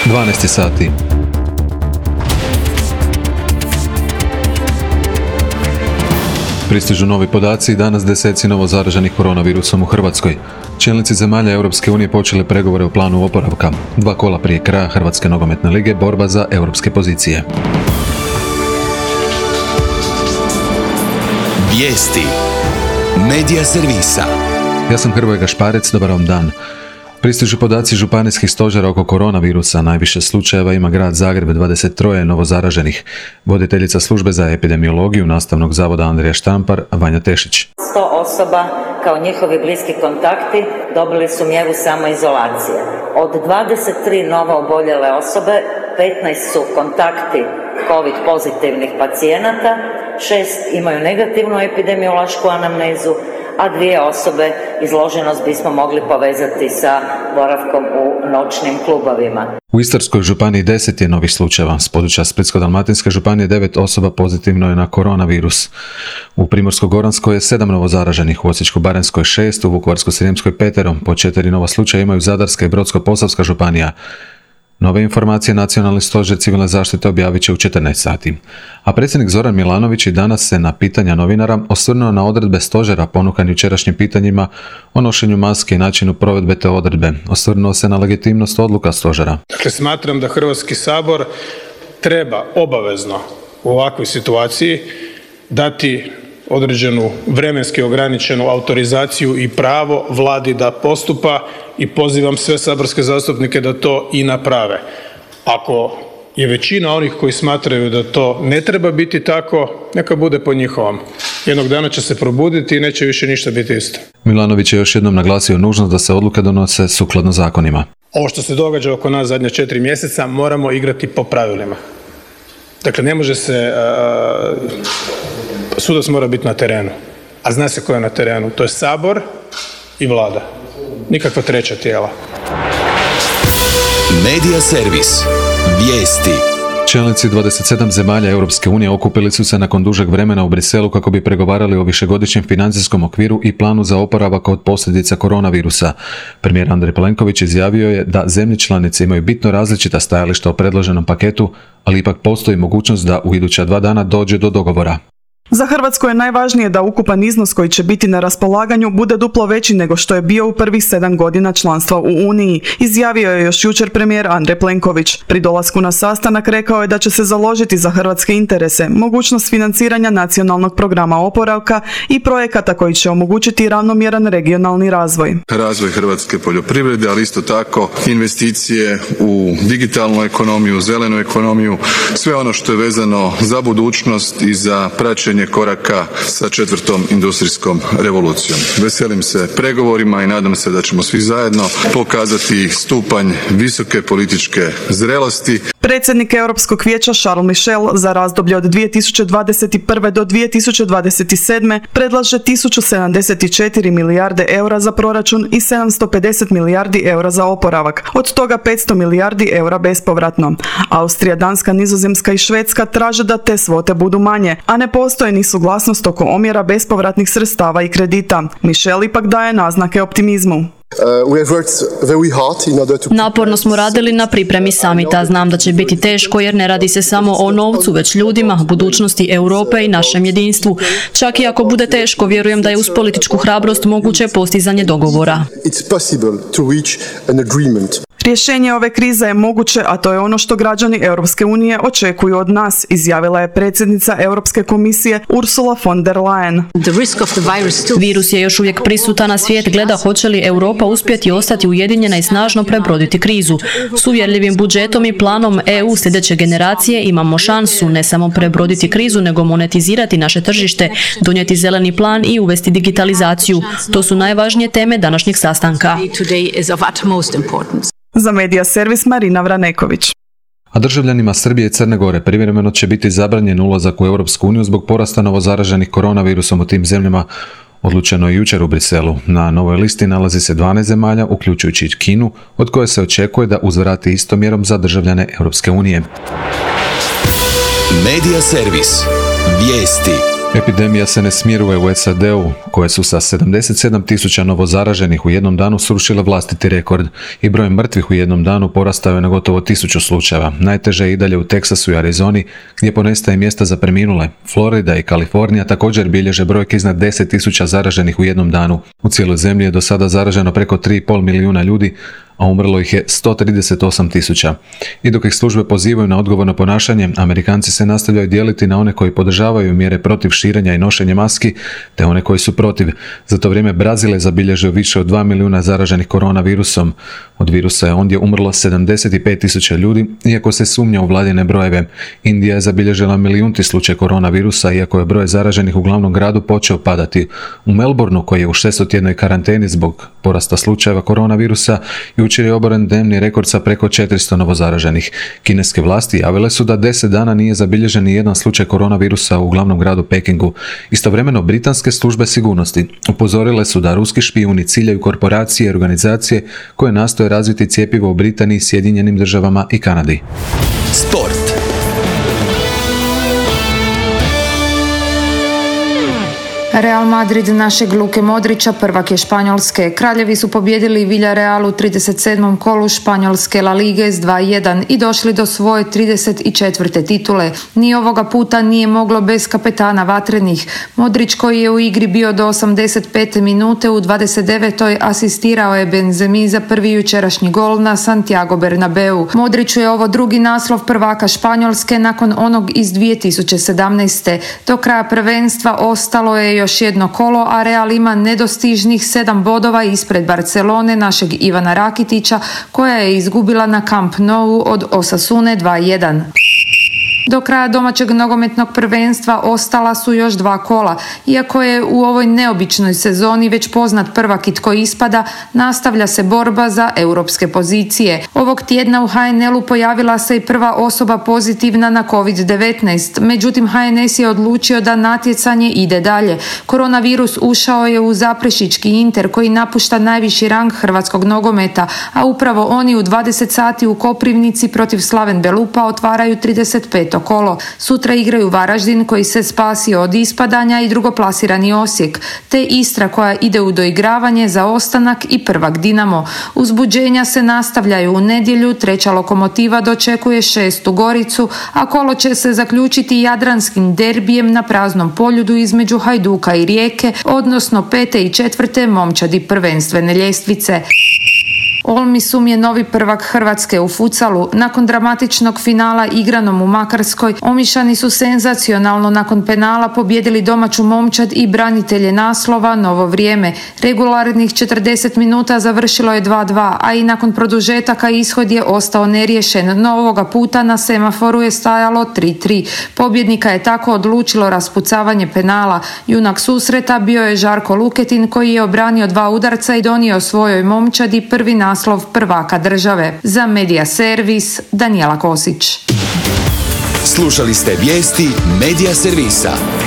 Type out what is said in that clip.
12 sati. Pristižu novi podaci i danas deseci novo zaraženih koronavirusom u Hrvatskoj. Čelnici zemalja Europske unije počeli pregovore o planu oporavka. 2 kola prije kraja Hrvatske nogometne lige, borba za europske pozicije. Vijesti. Medija servisa. Ja sam Hrvoje Gašparec, dobar vam dan. Pristižu podaci županijskih stožera oko koronavirusa. Najviše slučajeva ima grad Zagreb, 23 novozaraženih. Voditeljica službe za epidemiologiju Nastavnog zavoda Andrija Štampar, Vanja Tešić. 100 osoba kao njihovi bliski kontakti dobili su mjeru samoizolacije. Od 23 novo oboljele osobe, 15 su kontakti COVID pozitivnih pacijenata, 6 imaju negativnu epidemiološku anamnezu, a 2 osobe izloženost bismo mogli povezati sa boravkom u noćnim klubovima. U Istarskoj županiji 10 je novih slučajeva. S područja Splitsko-dalmatinske županije 9 osoba pozitivno je na koronavirus. U Primorsko-goranskoj je 7 novozaraženih, u Osječko-baranjskoj 6, u Vukovarsko-srijemskoj 5, po 4 nova slučaja imaju Zadarska i Brodsko-posavska županija. Nove informacije Nacionalni stožer civilne zaštite objavit će u 14 sati. A predsjednik Zoran Milanović i danas se na pitanja novinara osvrnuo na odredbe stožera ponukan jučerašnjim pitanjima o nošenju maske i načinu provedbe te odredbe. Osvrnuo se na legitimnost odluka stožera. Dakle, smatram da Hrvatski sabor treba obavezno u ovakvoj situaciji dati određenu vremenski ograničenu autorizaciju i pravo vladi da postupa i pozivam sve saborske zastupnike da to i naprave. Ako je većina onih koji smatraju da to ne treba biti tako, neka bude po njihovom. Jednog dana će se probuditi i neće više ništa biti isto. Milanović je još jednom naglasio nužnost da se odluke donose sukladno zakonima. Ovo što se događa oko nas zadnja 4 mjeseca moramo igrati po pravilima. Dakle, ne može se... Sudac mora biti na terenu, a zna se ko je na terenu. To je Sabor i Vlada. Nikakva treća tijela. Medija servis. Vijesti. Čelnici 27 zemalja Europske unije okupili su se nakon dužeg vremena u Briselu kako bi pregovarali o višegodišnjem financijskom okviru i planu za oporavak od posljedica koronavirusa. Premijer Andrej Plenković izjavio je da zemlje članice imaju bitno različita stajališta o predloženom paketu, ali ipak postoji mogućnost da u iduća 2 dana dođe do dogovora. Za Hrvatsku je najvažnije da ukupan iznos koji će biti na raspolaganju bude duplo veći nego što je bio u prvih 7 godina članstva u Uniji, izjavio je još jučer premijer Andrej Plenković. Pri dolasku na sastanak rekao je da će se založiti za hrvatske interese, mogućnost financiranja nacionalnog programa oporavka i projekata koji će omogućiti ravnomjeran regionalni razvoj. Razvoj hrvatske poljoprivrede, ali isto tako investicije u digitalnu ekonomiju, zelenu ekonomiju, sve ono što je vezano za budućnost i za praćenje koraka sa 4. industrijskom revolucijom. Veselim se pregovorima i nadam se da ćemo svi zajedno pokazati stupanj visoke političke zrelosti. Predsjednik Europskog vijeća Charles Michel za razdoblje od 2021. do 2027. predlaže 1074 milijarde eura za proračun i 750 milijardi eura za oporavak. Od toga 500 milijardi eura bespovratno. Austrija, Danska, Nizozemska i Švedska traže da te svote budu manje, a ne postoji ni suglasnost oko omjera bespovratnih sredstava i kredita. Michel ipak daje naznake optimizmu. Naporno smo radili na pripremi samita. Znam da će biti teško jer ne radi se samo o novcu, već ljudima, budućnosti Europe i našem jedinstvu. Čak i ako bude teško, vjerujem da je uz političku hrabrost moguće postizanje dogovora. Rješenje ove krize je moguće, a to je ono što građani Europske unije očekuju od nas, izjavila je predsjednica Europske komisije Ursula von der Leyen. Virus je još uvijek prisutan, a svijet gleda hoće li Europa uspjeti ostati ujedinjena i snažno prebroditi krizu. S uvjerljivim budžetom i planom EU sljedeće generacije imamo šansu ne samo prebroditi krizu, nego monetizirati naše tržište, donijeti zeleni plan i uvesti digitalizaciju. To su najvažnije teme današnjeg sastanka. Za Medija servis Marina Vraneković. A državljanima Srbije i Crne Gore privremeno će biti zabranjen ulazak u Europsku uniju zbog porasta novozaraženih koronavirusom u tim zemljama. Odlučeno je jučer u Briselu. Na novoj listi nalazi se 12 zemalja, uključujući i Kinu, od koje se očekuje da uzvrati istom mjerom za državljane Europske unije. Medija servis. Vijesti. Epidemija se ne smiruje u SAD-u, koje su sa 77.000 novozaraženih u jednom danu srušile vlastiti rekord i broj mrtvih u jednom danu porastao je na gotovo 1000 slučajeva. Najteže je i dalje u Teksasu i Arizoni, gdje ponestaje mjesta za preminule. Florida i Kalifornija također bilježe brojke iznad 10.000 zaraženih u jednom danu. U cijeloj zemlji je do sada zaraženo preko 3,5 milijuna ljudi, a umrlo ih je 138.000. I dok ih službe pozivaju na odgovorno ponašanje, Amerikanci se nastavljaju dijeliti na one koji podržavaju mjere protiv širenja i nošenja maski, te one koji su protiv. Za to vrijeme Brazil je zabilježio više od 2 milijuna zaraženih koronavirusom. Od virusa je ondje umrlo 75.000 ljudi, iako se sumnja u vladine brojeve. Indija je zabilježila milijunti slučaj koronavirusa, iako je broj zaraženih u glavnom gradu počeo padati. U Melbourneu, koji je u 600-tjednoj karanteni zbog porasta slučajeva koronavirusa, jučer je oboren dnevni rekord sa preko 400 novozaraženih. Kineske vlasti javile su da 10 dana nije zabilježen ni jedan slučaj koronavirusa u glavnom gradu Pekingu. Istovremeno, britanske službe sigurnosti upozorile su da ruski špijuni ciljaju korporacije i organizacije koje nastoje razviti cjepivo u Britaniji, Sjedinjenim Državama i Kanadi. Sport. Real Madrid našeg Luke Modrića prvak je Španjolske. Kraljevi su pobijedili Villarreal u 37. kolu Španjolske La Lige s 2-1 i došli do svoje 34. titule. Ni ovoga puta nije moglo bez kapetana vatrenih. Modrić, koji je u igri bio do 85. minute, u 29. asistirao je Benzemi za prvi jučerašnji gol na Santiago Bernabeu. Modriću je ovo drugi naslov prvaka Španjolske nakon onog iz 2017. Do kraja prvenstva ostalo je još jedno kolo, a Real ima nedostižnih 7 bodova ispred Barcelone našeg Ivana Rakitića, koja je izgubila na Camp Nou od Osasune 2-1. Do kraja domaćeg nogometnog prvenstva ostala su još 2 kola. Iako je u ovoj neobičnoj sezoni već poznat prvak i tko ispada, nastavlja se borba za europske pozicije. Ovog tjedna u HNL-u pojavila se i prva osoba pozitivna na COVID-19, međutim HNS je odlučio da natjecanje ide dalje. Koronavirus ušao je u Zaprešićki Inter, koji napušta najviši rang hrvatskog nogometa, a upravo oni u 20 sati u Koprivnici protiv Slaven Belupa otvaraju 35. kolo. Sutra igraju Varaždin, koji se spasio od ispadanja, i drugoplasirani Osijek, te Istra, koja ide u doigravanje za ostanak, i prvak Dinamo. Uzbuđenja se nastavljaju u nedjelju, 3. Lokomotiva dočekuje 6. Goricu, a kolo će se zaključiti jadranskim derbijem na praznom Poljudu između Hajduka i Rijeke, odnosno 5. i 4. momčadi prvenstvene ljestvice. Olmisum je novi prvak Hrvatske u futsalu. Nakon dramatičnog finala igranom u Makarskoj, Omišani su senzacionalno nakon penala pobijedili domaću momčad i branitelje naslova Novo vrijeme. Regularnih 40 minuta završilo je 2-2, a i nakon produžetaka ishod je ostao neriješen, no ovoga puta na semaforu je stajalo 3-3. Pobjednika je tako odlučilo raspucavanje penala. Junak susreta bio je Žarko Luketin, koji je obranio 2 udarca i donio svojoj momčadi prvi naslov prvaka države. Za Medija Servis, Danijela Kosić. Slušali ste vijesti Medija Servisa.